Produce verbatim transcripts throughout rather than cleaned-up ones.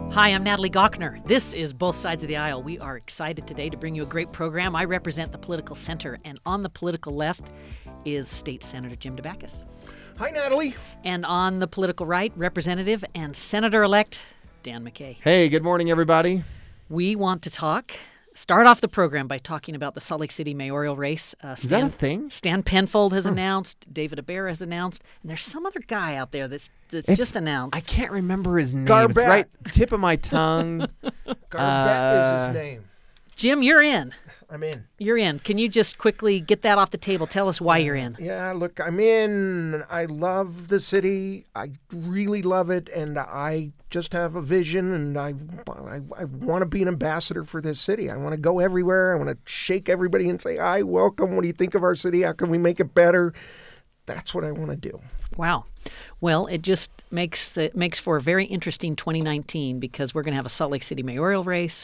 Hi, I'm Natalie Gochner. This is Both Sides of the Aisle. We are excited today to bring you a great program. I represent the political center, and on the political left is State Senator Jim Dabakis. Hi, Natalie. And on the political right, Representative and Senator-elect Dan McKay. Hey, good morning, everybody. We want to talk, start off the program by talking about the Salt Lake City mayoral race. Uh, Is that a thing? Stan Penfold has announced, David Abera has announced, and there's some other guy out there that's, that's It's- just announced. I can't remember his name. Garbett. It's right tip of my tongue. Garbett Uh, is his name. Jim, you're in. I'm in. You're in. Can you just quickly get that off the table? Tell us why you're in. Yeah, look, I'm in. I love the city. I really love it, and I just have a vision, and I, I, I want to be an ambassador for this city. I want to go everywhere. I want to shake everybody and say, "Hi, welcome. What do you think of our city? How can we make it better?" That's what I want to do. Wow. Well, it just makes it makes for a very interesting twenty nineteen because we're going to have a Salt Lake City mayoral race.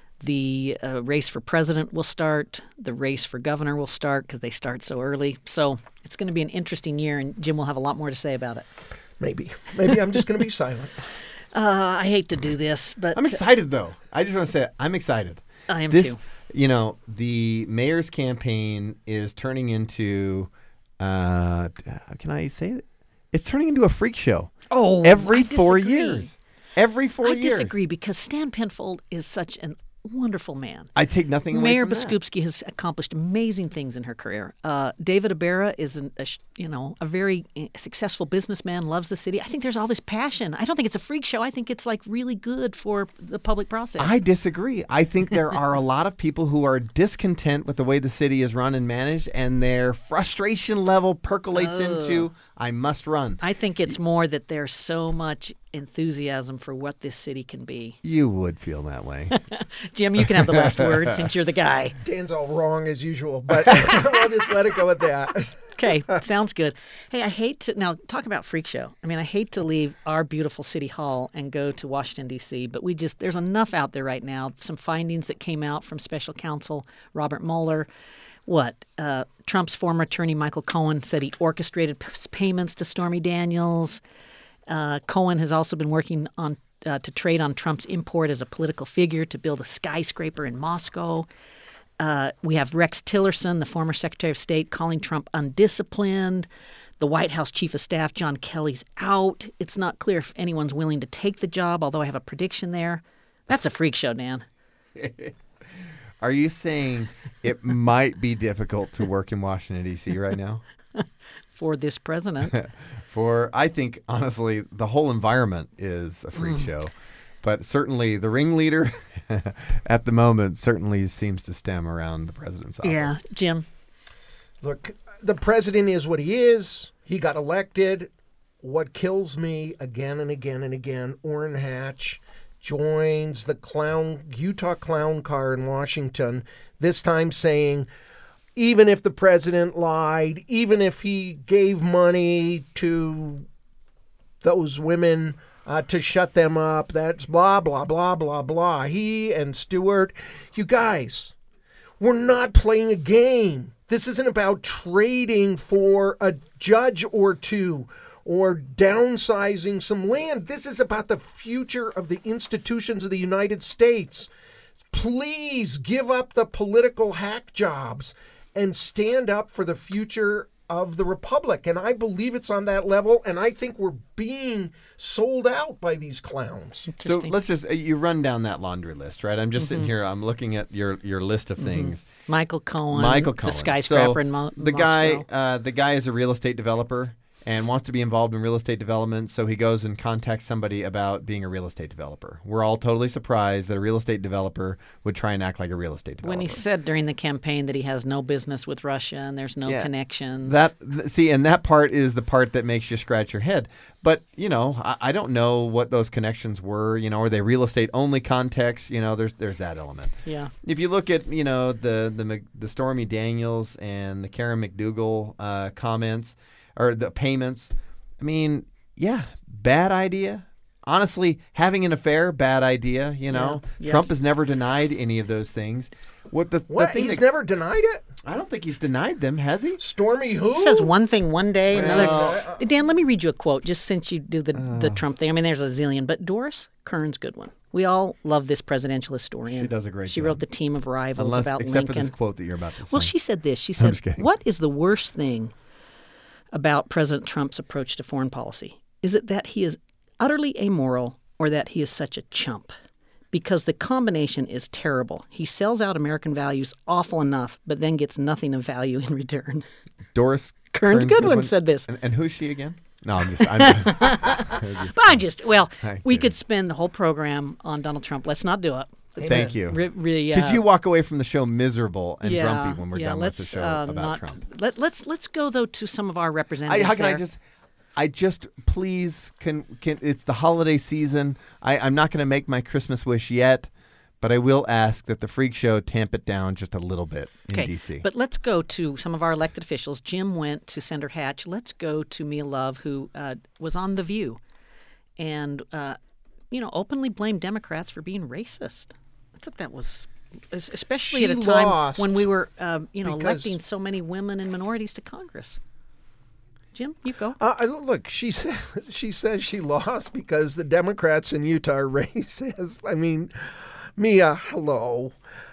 The uh, race for president will start. The race for governor will start because they start so early. So it's going to be an interesting year, and Jim will have a lot more to say about it. Maybe. Maybe I'm just going to be silent. Uh, I hate to do this, but I'm excited, though. I just want to say it. I'm excited. I am this, too. You know, the mayor's campaign is turning into, uh, can I say it? It's turning into a freak show. Oh, Every I four disagree. years. Every four I years. disagree because Stan Penfold is such an wonderful man. I take nothing away Mayor from that. Biskupski has accomplished amazing things in her career. Uh, David Abera is, an, a, sh- you know, a very uh, successful businessman, loves the city. I think there's all this passion. I don't think it's a freak show. I think it's like really good for the public process. I disagree. I think there are a lot of people who are discontent with the way the city is run and managed, and their frustration level percolates into, I must run. I think it's more that there's so much enthusiasm for what this city can be. You would feel that way. Jim, you can have the last word since you're the guy. Dan's all wrong as usual, but I'll just let it go at that. Okay, sounds good. Hey, I hate to now talk about freak show. I mean, I hate to leave our beautiful city hall and go to Washington D C, but we just there's enough out there right now. Some findings that came out from Special Counsel Robert Mueller. What uh, Trump's former attorney Michael Cohen said he orchestrated p- payments to Stormy Daniels. Uh, Cohen has also been working on uh, to trade on Trump's import as a political figure to build a skyscraper in Moscow. Uh, we have Rex Tillerson, the former Secretary of State, calling Trump undisciplined. The White House Chief of Staff, John Kelly's out. It's not clear if anyone's willing to take the job, although I have a prediction there. That's a freak show, Dan. Are you saying it might be difficult to work in Washington, D C right now? For this president. For, I think, honestly, the whole environment is a freak show. But certainly the ringleader at the moment certainly seems to stem around the president's office. Yeah, Jim. Look, the president is what he is. He got elected. What kills me again and again and again, Orrin Hatch joins the clown Utah clown car in Washington, this time saying, even if the president lied, even if he gave money to those women uh, to shut them up, that's blah, blah, blah, blah, blah. He and Stewart, you guys, we're not playing a game. This isn't about trading for a judge or two or downsizing some land. This is about the future of the institutions of the United States. Please give up the political hack jobs and stand up for the future of the republic. And I believe it's on that level, and I think we're being sold out by these clowns. So let's just, uh, you run down that laundry list, right? I'm just mm-hmm. sitting here, I'm looking at your, your list of things. Mm-hmm. Michael Cohen. Michael Cohen. The skyscraper so in Mo- the Moscow. Guy, uh, the guy is a real estate developer and wants to be involved in real estate development, so he goes and contacts somebody about being a real estate developer. We're all totally surprised that a real estate developer would try and act like a real estate developer. When he said during the campaign that he has no business with Russia and there's no yeah. connections. That see, and that part is the part that makes you scratch your head. But, you know, I, I don't know what those connections were. You know, are they real estate only contacts? You know, there's there's that element. Yeah. If you look at, you know, the the the Stormy Daniels and the Karen McDougal uh, comments or the payments, I mean, yeah, bad idea. honestly, having an affair, bad idea. You know, Yeah. Yes. Trump has never denied any of those things. What the, What? the thing He's that- never denied it? I don't think he's denied them, has he? Stormy who? He says one thing one day, another. Well, Dan, let me read you a quote, just since you do the the Trump thing. I mean, there's a zillion, but Doris Kearns Goodwin. We all love this presidential historian. She does a great She job. wrote The Team of Rivals Unless, about except Lincoln. for this quote that you're about to say. Well, she said this. She I'm said, just kidding. "What is the worst thing about President Trump's approach to foreign policy? Is it that he is utterly amoral or that he is such a chump? Because the combination is terrible. He sells out American values awful enough, but then gets nothing of value in return." Doris Kearns Goodwin said this. And, and who's she again? No, I'm just. I'm just, I'm just- But I just, well, Thank we you. could spend the whole program on Donald Trump. Let's not do it. Let's Thank you. Re- really, Because uh, you walk away from the show miserable and yeah, grumpy when we're yeah, done with let's, the show uh, about not, Trump. Let, let's let's go though to some of our I, representatives. how can I there. just? I just please can can. It's the holiday season. I, I'm not going to make my Christmas wish yet, but I will ask that the Freak Show tamp it down just a little bit in Okay, D C. but let's go to some of our elected officials. Jim went to Senator Hatch. Let's go to Mia Love, who uh, was on The View, and uh, you know, openly blamed Democrats for being racist. I thought that was, es- especially She at a time lost when we were, uh, you know, because- electing so many women and minorities to Congress. Jim, you go. Uh, I- look, she said she says she lost because the Democrats in Utah are racist. I mean, Mia, hello.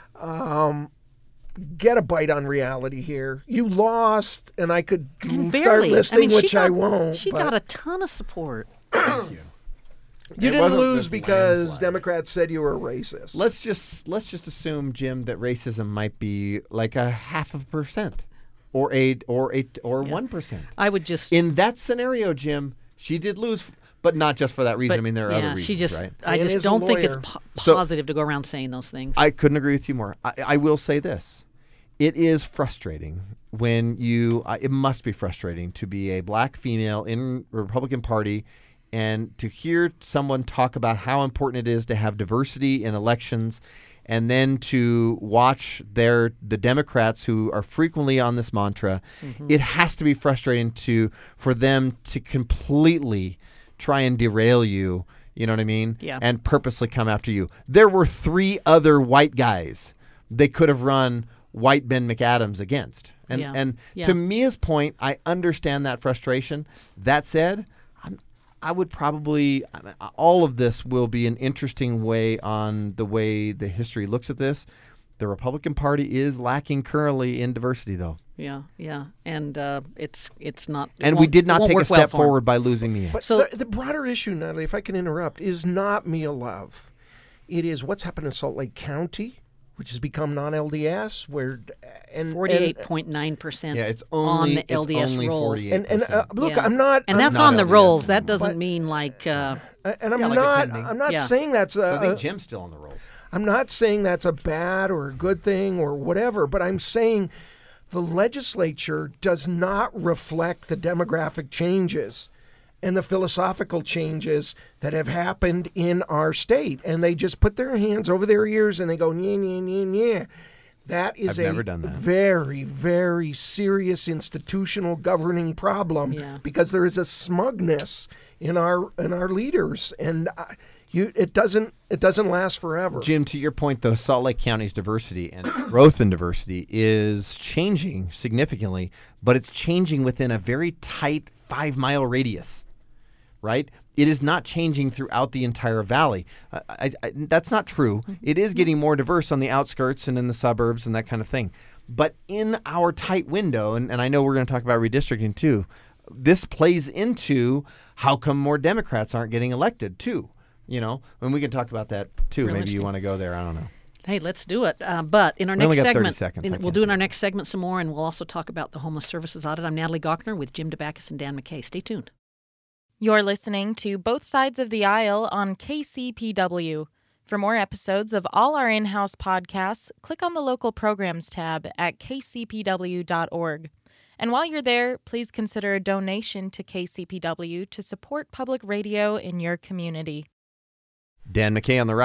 Um, get a bite on reality here. You lost, and I could And start barely. listing, I mean, she which I got- won't. She but got a ton of support. Thank you. you It didn't wasn't lose this because landslide. Democrats said you were racist. Let's just let's just assume, Jim, that racism might be like a half of a percent, or a or a or one percent. I would just. In that scenario, Jim, she did lose, but not just for that reason. but, I mean, there are yeah, other reasons, she just. right? I And just is a don't think it's lawyer. po- So- positive to go around saying those things. I couldn't agree with you more. I, I will say this. It is frustrating when you, uh, it must be frustrating to be a black female in the Republican Party and to hear someone talk about how important it is to have diversity in elections and then to watch their the Democrats who are frequently on this mantra. Mm-hmm. It has to be frustrating to for them to completely try and derail you, you know what I mean? Yeah. And purposely come after you. There were three other white guys they could have run white Ben McAdams against. And Yeah. and Yeah. to Mia's point, I understand that frustration. That said, I'm, I would probably I mean, all of this will be an interesting way on the way the history looks at this. The Republican Party is lacking currently in diversity, though, yeah, yeah, and uh, it's it's not. it and we won't- did it not won't take a work well step for 'em. forward by losing Mia. But So- the, the broader issue, Natalie, if I can interrupt, is not Mia Love. It is what's happened in Salt Lake County, which has become non-L D S, where and Forty-eight and, point nine percent. Yeah, it's on only the L D S it's only rolls. forty-eight. and, and uh, look, Yeah. I'm not, And I'm that's not on the L D S rolls. That anymore. doesn't But- mean like. Uh, and I'm Yeah, like not, attending. I'm not Yeah. saying that's a, So I think a- Jim's still on the rolls. I'm not saying that's a bad or a good thing or whatever, but I'm saying the legislature does not reflect the demographic changes and the philosophical changes that have happened in our state. And they just put their hands over their ears and they go, yeah, yeah, yeah, yeah. That is I've a never done that. very, very serious institutional governing problem Yeah. because there is a smugness in our in our leaders, and uh, you it doesn't it doesn't last forever. Jim, to your point, though, Salt Lake County's diversity and its growth in diversity is changing significantly, but it's changing within a very tight five-mile radius, right? It is not changing throughout the entire valley. I, I, I, that's not true. It is getting more diverse on the outskirts and in the suburbs and that kind of thing. But in our tight window, and, and I know we're going to talk about redistricting too, this plays into how come more Democrats aren't getting elected too. You know, and we can talk about that too. Real Maybe you interesting. want to go there. I don't know. Hey, let's do it. Uh, but in our We next only got thirty segment, seconds. in- I we'll can't do in do our it. next segment some more, and we'll also talk about the homeless services audit. I'm Natalie Gochner with Jim DeBackus and Dan McKay. Stay tuned. You're listening to Both Sides of the Aisle on K C P W. For more episodes of all our in-house podcasts, click on the local programs tab at k c p w dot org. And while you're there, please consider a donation to K C P W to support public radio in your community. Dan McKay on the right.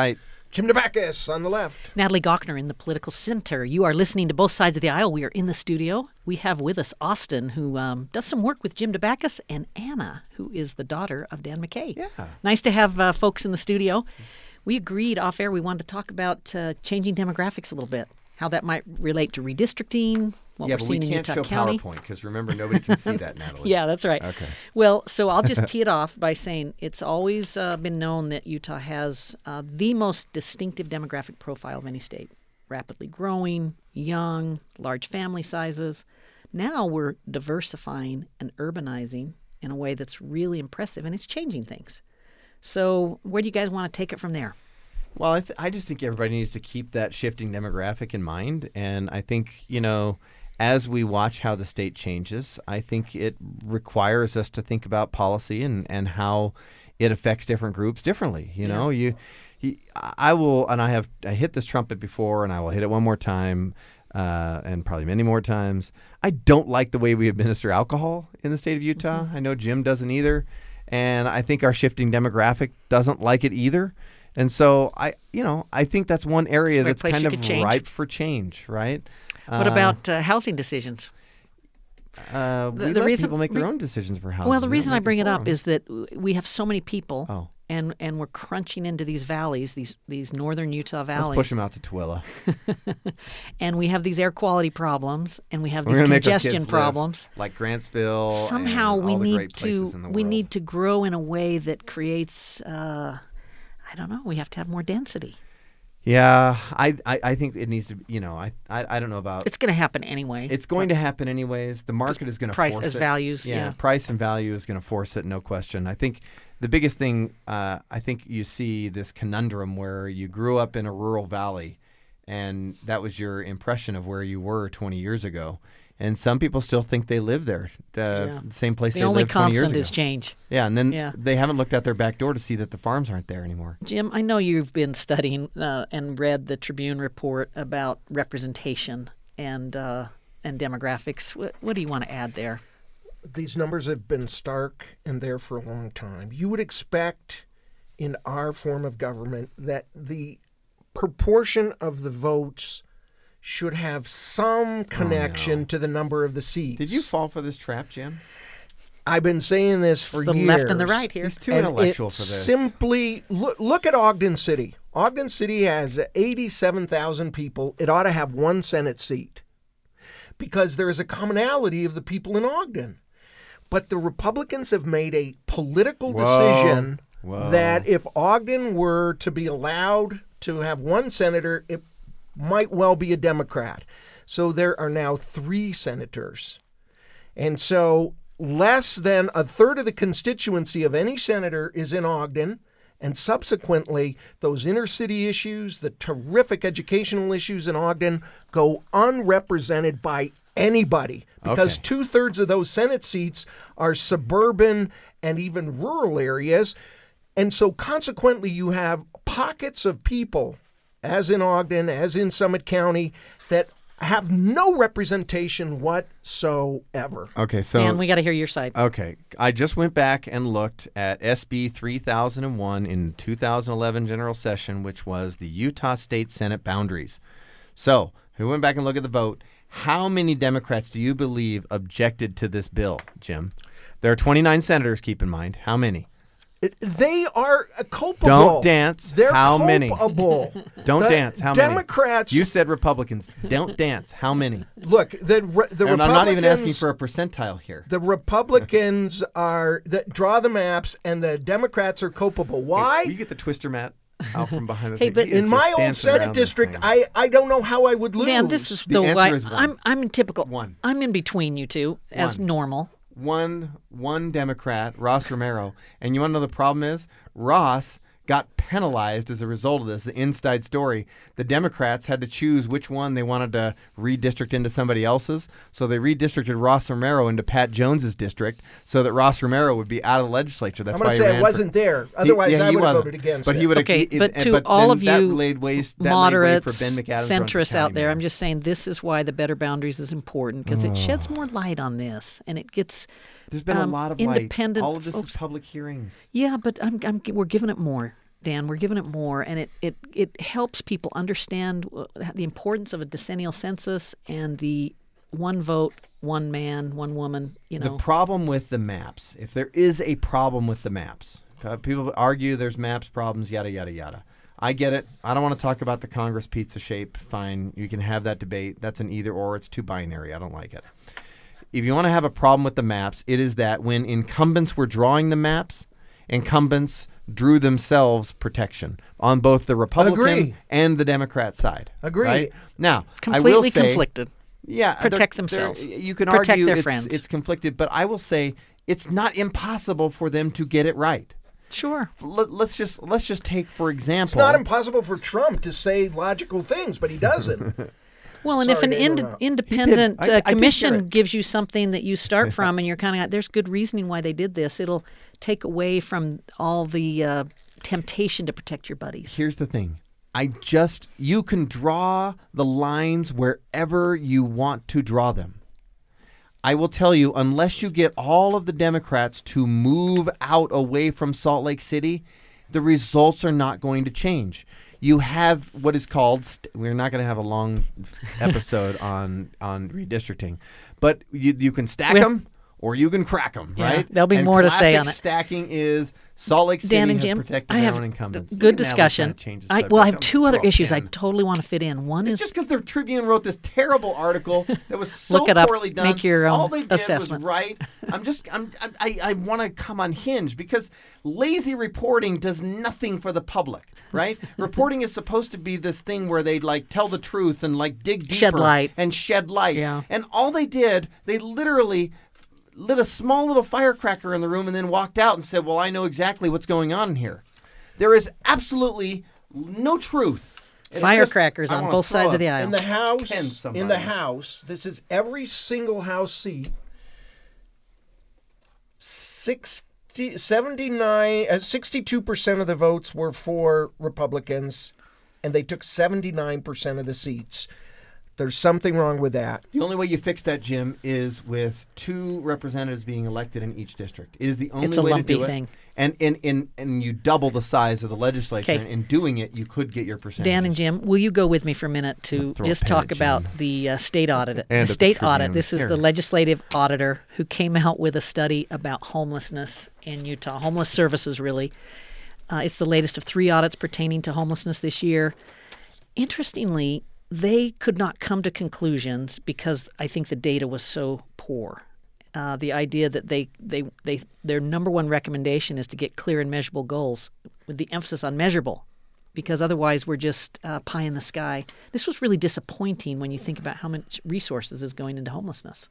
Jim DeBacchus on the left. Natalie Gochner in the Political Center. You are listening to Both Sides of the Aisle. We are in the studio. We have with us Austin, who um, does some work with Jim DeBacchus, and Anna, who is the daughter of Dan McKay. Yeah. Nice to have uh, folks in the studio. We agreed off air we wanted to talk about uh, changing demographics a little bit, how that might relate to redistricting, what yeah, we're but seeing we in can't Utah show County. PowerPoint because remember, nobody can see that, Natalie. Yeah, that's right. Okay. Well, so I'll just tee it off by saying it's always uh, been known that Utah has uh, the most distinctive demographic profile of any state. Rapidly growing, young, large family sizes. Now we're diversifying and urbanizing in a way that's really impressive, and it's changing things. So where do you guys want to take it from there? Well, I, th- I just think everybody needs to keep that shifting demographic in mind. And I think, you know, as we watch how the state changes, I think it requires us to think about policy and, and how it affects different groups differently. You know, you, you, I will, and I have I hit this trumpet before, and I will hit it one more time, uh, and probably many more times. I don't like the way we administer alcohol in the state of Utah. Mm-hmm. I know Jim doesn't either. And I think our shifting demographic doesn't like it either. And so I, you know, I think that's one area It's a that's place kind you of could change. ripe for change, right? What Uh, about uh, housing decisions? Uh, The- we the let reason- people make their re- own decisions for housing. Well, the We don't reason I make bring it for up them. is that w- we have so many people, Oh. and and we're crunching into these valleys, these these northern Utah valleys. Let's push them out to Tooele. And we have these air quality problems, and we have We're these gonna make our congestion kids live problems. like Grantsville. Somehow and we all the need great places to in the we world. need to grow in a way that creates. Uh, I don't know. We have to have more density. Yeah, I, I, I think it needs to. You know, I, I, I don't know about. It's going to happen anyway. It's going to happen anyways. The market is going to price force as it. values. Yeah, Yeah. price and value is going to force it, no question. I think the biggest thing, uh, I think you see this conundrum where you grew up in a rural valley, and that was your impression of where you were twenty years ago. And some people still think they live there, the Yeah. same place The they only lived twenty years constant ago. is change. Yeah, and then Yeah. they haven't looked out their back door to see that the farms aren't there anymore. Jim, I know you've been studying uh, and read the Tribune report about representation and uh, and demographics. What, what do you want to add there? These numbers have been stark and there for a long time. You would expect in our form of government that the proportion of the votes should have some connection no. to the number of the seats. Did you fall for this trap, Jim? I've been saying this for the years. left and the right here. He's too And intellectual it for this. Simply look, look at Ogden City. Ogden City has eighty-seven thousand people. It ought to have one Senate seat because there is a commonality of the people in Ogden. But the Republicans have made a political Whoa. decision Whoa. that if Ogden were to be allowed to have one senator, it might well be a Democrat. So there are now three senators. And so less than a third of the constituency of any senator is in Ogden. And subsequently, those inner city issues, the terrific educational issues in Ogden, go unrepresented by anybody because Okay. two-thirds of those Senate seats are suburban and even rural areas. And so consequently, you have pockets of people, as in Ogden, as in Summit County, that have no representation whatsoever. Okay, so Dan, we got to hear your side. Okay, I just went back and looked at S B three thousand one in two thousand eleven general session, which was the Utah State Senate boundaries. So we went back and looked at the vote. How many Democrats do you believe objected to this bill, Jim? There are twenty-nine senators, keep in mind. How many? It- they are uh, culpable. Don't dance. They're How many? culpable. Don't The dance. How Democrats. many? You said Republicans. Don't dance. How many? Look, the re- the And Republicans. I'm not even asking for a percentile here. The Republicans are that draw the maps, and the Democrats are culpable. Why? Will you get the twister mat out from behind the Hey, thing? but He is In just my old dancing Senate around this district, thing. I, I don't know how I would lose. Dan, this is The the answer why is one. I'm I'm in typical. One. I'm in between you two as One. normal. one one Democrat, Ross Romero. And you want to know the problem is? Ross got penalized as a result of this, the inside story. The Democrats had to choose which one they wanted to redistrict into somebody else's. So they redistricted Ross Romero into Pat Jones's district so that Ross Romero would be out of the legislature. That's I'm why going he to say ran it wasn't for, there. He- Otherwise, yeah, I he would have wasn't. voted against But it. he would have. Okay, he- but it- to but all then of that you laid waste, that laid way moderates, for Ben McAdams running for centrists out county there, mayor. I'm just saying this is why the Better Boundaries is important because it sheds more light on this and it gets. There's been a um, lot of independent light. All of this folks. is public hearings. Yeah, but I'm, I'm we're giving it more. Dan. We're giving it more, and it, it, it helps people understand the importance of a decennial census and the one vote, one man, one woman, you know. The problem with the maps, if there is a problem with the maps, uh, people argue there's maps problems, yada, yada, yada. I get it. I don't want to talk about the Congress pizza shape. Fine. You can have that debate. That's an either or. It's too binary. I don't like it. If you want to have a problem with the maps, it is that when incumbents were drawing the maps, incumbents drew themselves protection on both the Republican Agree. and the Democrat side. Agree. Right? Now, Completely I will say, conflicted. Yeah, Protect they're- themselves. they're- You can Protect argue their it's, friends. it's conflicted, but I will say it's not impossible for them to get it right. Sure. Let, let's just let's just take for It's example. not impossible for Trump to say logical things, but he doesn't. Well, and if Sorry an to ind- interrupt. independent I- I uh, did hear commission it. gives you something that you start from, and you're kind of there's good reasoning why they did this. It'll take away from all the uh, temptation to protect your buddies. Here's the thing. I just you can draw the lines wherever you want to draw them. I will tell you, unless you get all of the Democrats to move out away from Salt Lake City, the results are not going to change. You have what is called, st- we're not going to have a long episode on on redistricting, but you, you can stack We're- them or you can crack them, Yeah, right? there'll be And more to say classic on it. stacking is Salt Lake City Dan and has Jim, protected I their have own incumbents. good Look at Natalie discussion. trying to change the I, well, I have subject. two Don't other throw a issues I pen. totally want to fit in. One It's is just because the Tribune wrote this terrible article that was so Look it up. poorly done. Make your own All they did assessment. was write. I'm just. I'm. I'm I. I want to come unhinged because lazy reporting does nothing for the public. Right? Reporting is supposed to be this thing where they like tell the truth and like dig deeper Shed light. and shed light. Yeah. And all they did, they literally lit a small little firecracker in the room and then walked out and said, "Well, I know exactly what's going on in here." There is absolutely no truth. It's just- firecrackers I on wanna both throw sides a- of the aisle. In the House, Pen in somebody. the House, this is every single House seat. sixty, seventy-nine, uh, sixty-two percent of the votes were for Republicans, and they took seventy-nine percent of the seats. There's something wrong with that. The only way you fix that, Jim, is with two representatives being elected in each district. It is the only It's a way lumpy to do thing. it. And, and, and, and you double the size of the legislature. Okay. And in doing it, you could get your percentage. Dan and Jim, will you go with me for a minute to throw a just pen talk at about Jim. the uh, state audit? And the at the state Tribune. audit. This is Here. the legislative auditor who came out with a study about homelessness in Utah, homeless services, really. Uh, it's the latest of three audits pertaining to homelessness this year. Interestingly, they could not come to conclusions because I think the data was so poor. Uh, the idea that they, they, they their number one recommendation is to get clear and measurable goals with the emphasis on measurable, because otherwise we're just uh, pie in the sky. This was really disappointing when you think about how much resources is going into homelessness.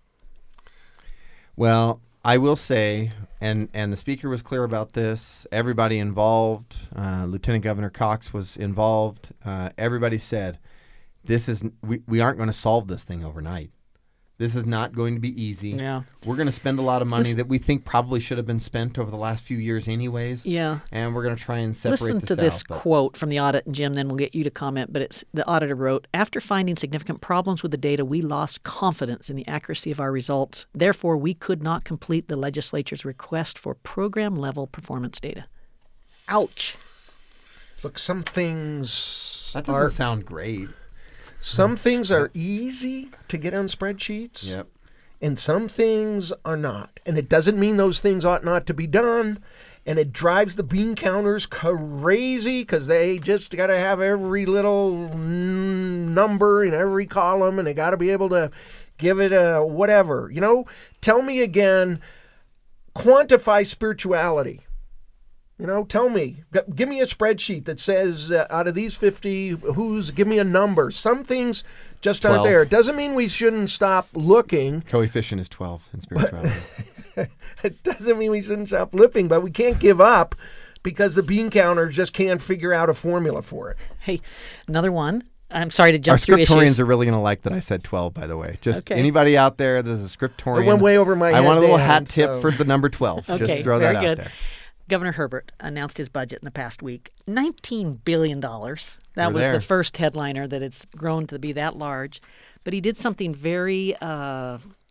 Well, I will say, and, and the speaker was clear about this, everybody involved, uh, Lieutenant Governor Cox was involved, uh, everybody said, this is we, we aren't going to solve this thing overnight. This is not going to be easy. Yeah. We're going to spend a lot of money Listen- that we think probably should have been spent over the last few years anyways. Yeah. And we're going to try and separate Listen this to this out. but- quote from the audit, and Jim, then we'll get you to comment. But it's the auditor wrote, after finding significant problems with the data, we lost confidence in the accuracy of our results. Therefore, we could not complete the legislature's request for program-level performance data. Ouch. Look, some things That doesn't are sound great. some things are easy to get on spreadsheets. Yep. And some things are not. And it doesn't mean those things ought not to be done. And it drives the bean counters crazy because they just got to have every little mm, number in every column, and they got to be able to give it a whatever. You know, tell me again, quantify spirituality. You know, tell me, G- give me a spreadsheet that says uh, out of these fifty, who's, give me a number. Some things just aren't twelve. there. It doesn't mean we shouldn't stop looking. Coefficient is twelve in spirituality. It doesn't mean we shouldn't stop living, but we can't give up because the bean counters just can't figure out a formula for it. Hey, another one. I'm sorry to Our jump through scriptorians issues. are really going to like that I said twelve, by the way. Just Okay. anybody out there that's a scriptorian. It went way over my I head, want a little Dan, hat tip so- for the number twelve. Okay, Just throw very that good. out there. Governor Herbert announced his budget in the past week. nineteen billion dollars. That We're was there. the first headliner that it's grown to be that large. But he did something very uh,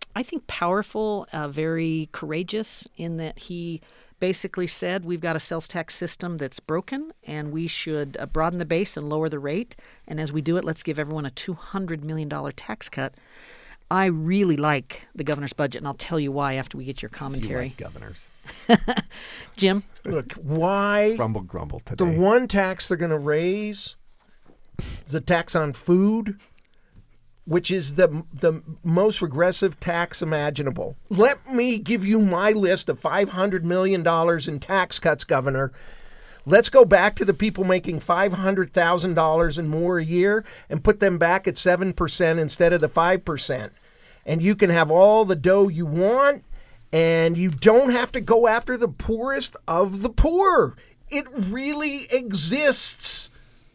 I think, powerful, uh, very courageous in that he basically said we've got a sales tax system that's broken and we should uh, broaden the base and lower the rate. And as we do it, let's give everyone a two hundred million dollars tax cut. I really like the governor's budget, and I'll tell you why after we get your commentary. You like governors. Jim? Look, why Grumble, grumble today. the one tax they're going to raise is a tax on food, which is the the most regressive tax imaginable. Let me give you my list of five hundred million dollars in tax cuts, Governor. Let's go back to the people making five hundred thousand dollars and more a year and put them back at seven percent instead of the five percent. And you can have all the dough you want, and you don't have to go after the poorest of the poor. It really exists.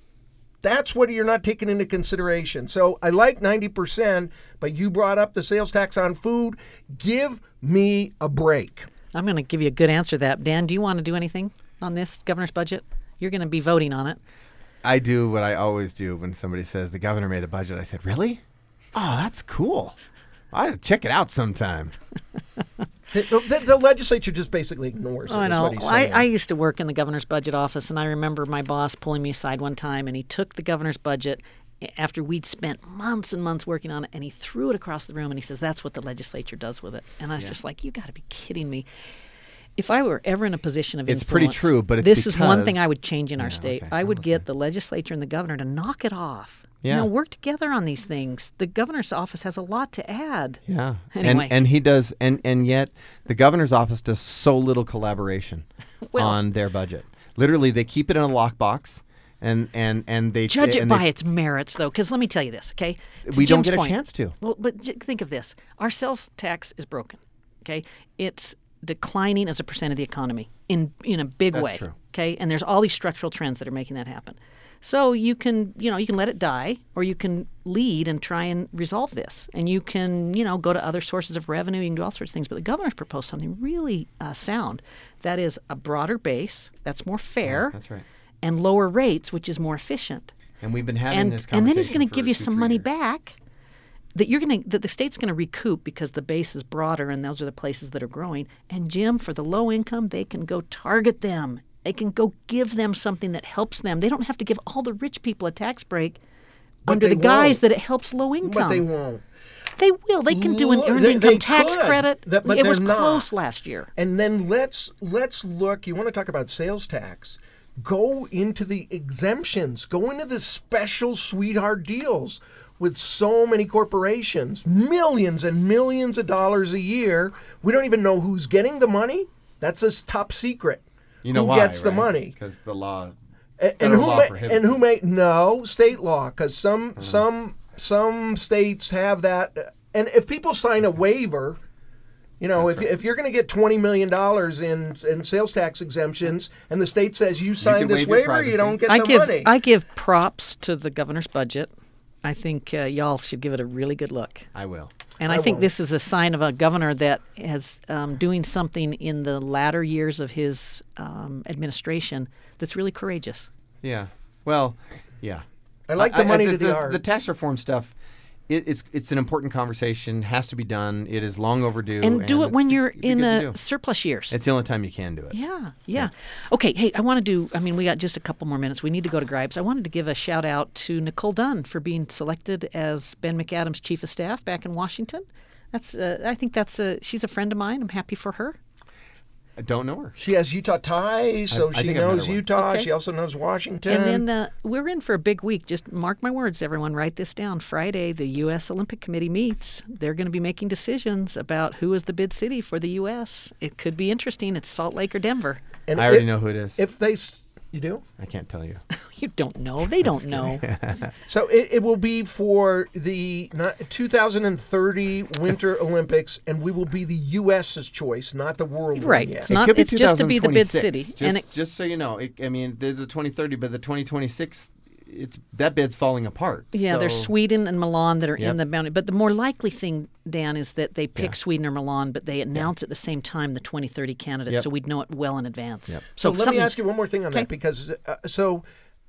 That's what you're not taking into consideration. So I like ninety percent, but you brought up the sales tax on food. Give me a break. I'm going to give you a good answer to that. Dan, do you want to do anything on this governor's budget? You're going to be voting on it. I do what I always do when somebody says the governor made a budget. I said, really? Oh, that's cool. I'll check it out sometime. The, the, the legislature just basically ignores it. I is know. what he's I, saying. I used to work in the governor's budget office, and I remember my boss pulling me aside one time, and he took the governor's budget after we'd spent months and months working on it, and he threw it across the room, and he says, that's what the legislature does with it. And I was Yeah. just like, you got to be kidding me. If I were ever in a position of It's influence, pretty true, but it's this is one because- thing I would change in our Yeah, state. okay. I would I'm get the legislature and the governor to knock it off. Yeah. You know, work together on these things. The governor's office has a lot to add. Yeah. Anyway. And and he does and, and yet the governor's office does so little collaboration Well- on their budget. Literally they keep it in a lockbox and and, and they Judge it and by they, its merits, though, because let me tell you this, okay? To we don't Jim's get a point- chance to. Well, but j- think of this. Our sales tax is broken, okay? It's declining as a percent of the economy in in a big That's way, true. okay? And there's all these structural trends that are making that happen. So you can, you know, you can let it die, or you can lead and try and resolve this. And you can, you know, go to other sources of revenue. You can do all sorts of things. But the governor's proposed something really uh, sound. That is a broader base that's more fair, That's right. and lower rates, which is more efficient. And we've been having And, this and conversation then he's going to for give you two, some three money years. back that you're going to that the state's going to recoup because the base is broader and those are the places that are growing. And Jim, for the low income, they can go target them. They can go give them something that helps them. They don't have to give all the rich people a tax break But under they the guise won't. that it helps low income. But they won't. They will. They can do an Look, earned they- income they tax could. credit. That- but it was they're not. close last year. And then let's let's look. You want to talk about sales tax? Go into the exemptions. Go into the special sweetheart deals with so many corporations, millions and millions of dollars a year. We don't even know who's getting the money. That's a top secret. You know who why, gets the right? money? Because the law A- and federal who law may, prohibits and who it. may no state law because some Mm-hmm. some some states have that. And if people sign a waiver. You know, if, if you're going to get twenty million dollars in, in sales tax exemptions and the state says you signed can this waive your waiver, you privacy. don't get I the give money. I give props to the governor's budget. I think uh, y'all should give it a really good look. I will. And I, I think won't. this is a sign of a governor that has um, doing something in the latter years of his um, administration that's really courageous. Yeah. Well, yeah. I like the money to the the, arts. the tax reform stuff. It, it's it's an important conversation. Has to be done. It is long overdue. And do it when it's- you're it'd be in good to uh, do. surplus years. It's the only time you can do it. Yeah, yeah. Okay, hey, I want to do, I mean, we got just a couple more minutes. We need to go to Gripes. I wanted to give a shout out to Nicole Dunn for being selected as Ben McAdams' chief of staff back in Washington. That's, uh, I think that's a, she's a friend of mine. I'm happy for her. I don't know her. She has Utah ties, so I she think I've met knows her once. Utah. Okay. She also knows Washington. And then uh, we're in for a big week. Just mark my words, everyone. Write this down. Friday, the U S Olympic Committee meets. They're going to be making decisions about who is the bid city for the U S. It could be interesting. It's Salt Lake or Denver. And I already if- know who it is. If they, s- you do? I can't tell you. You don't know. They don't know. So it, it will be for the not, two thousand thirty Winter Olympics, and we will be the U S's choice, not the world one Right. yet. It's not. It could be It's just to be the bid twenty twenty-six. city. Just, and it, just so you know, it, I mean, they're the twenty thirty, but the twenty twenty-six, it's that bid's falling apart. yeah, there's So- Sweden and Milan that are Yep. in the boundary. But the more likely thing, Dan, is that they pick Yeah. Sweden or Milan, but they announce at the same time the twenty thirty candidate, Yep. so we'd know it well in advance. Yep. So let me something- ask you one more thing on Okay. that, because uh, so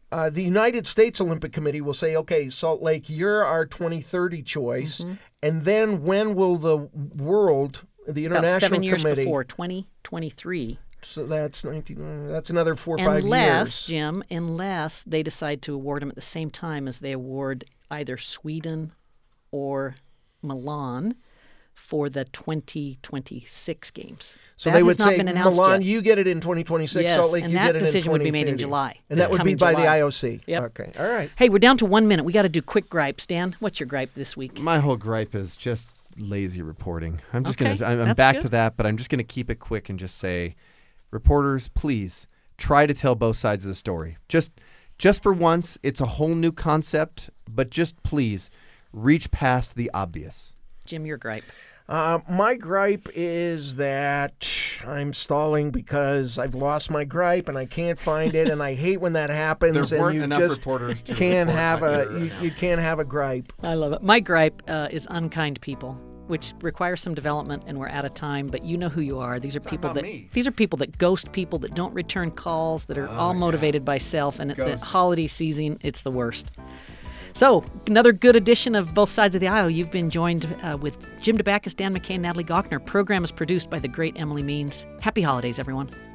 Uh, the United States Olympic Committee will say, okay, Salt Lake, you're our twenty thirty choice. Mm-hmm. And then when will the world, the About International seven years Committee... before, twenty twenty-three. So that's nineteen. That's another four or five Unless, years. Jim, unless they decide to award them at the same time as they award either Sweden or Milan for the twenty twenty-six games. So That they has would not say, been announced Milan, yet. you get it in twenty twenty-six. Yes, Salt Lake, and you that get it decision in would be made in twenty thirty. July, And this that would be coming by the July. I O C. Yep. Okay, all right. Hey, we're down to one minute. We got to do quick gripes. Dan, what's your gripe this week? My whole gripe is just lazy reporting. I'm just Okay, gonna. I'm, I'm that's back good. to that, but I'm just gonna keep it quick and just say, reporters, please try to tell both sides of the story. Just, just for once, it's a whole new concept, but just please reach past the obvious. Jim, your gripe. Uh, my gripe is that I'm stalling because I've lost my gripe and I can't find it, and I hate when that happens. There and weren't you enough just reporters to can't report have on a your you, you can't have a gripe. I love it. My gripe uh, is unkind people, which requires some development, and we're out of time. But you know who you are. These are people about that me. these are people that ghost people, that don't return calls, that are Oh, all yeah. motivated by self. And at the Ghost. holiday season, it's the worst. So another good edition of Both Sides of the Aisle. You've been joined uh, with Jim DeBackus, Dan McCain, Natalie Gochner. Program is produced by the great Emily Means. Happy holidays, everyone.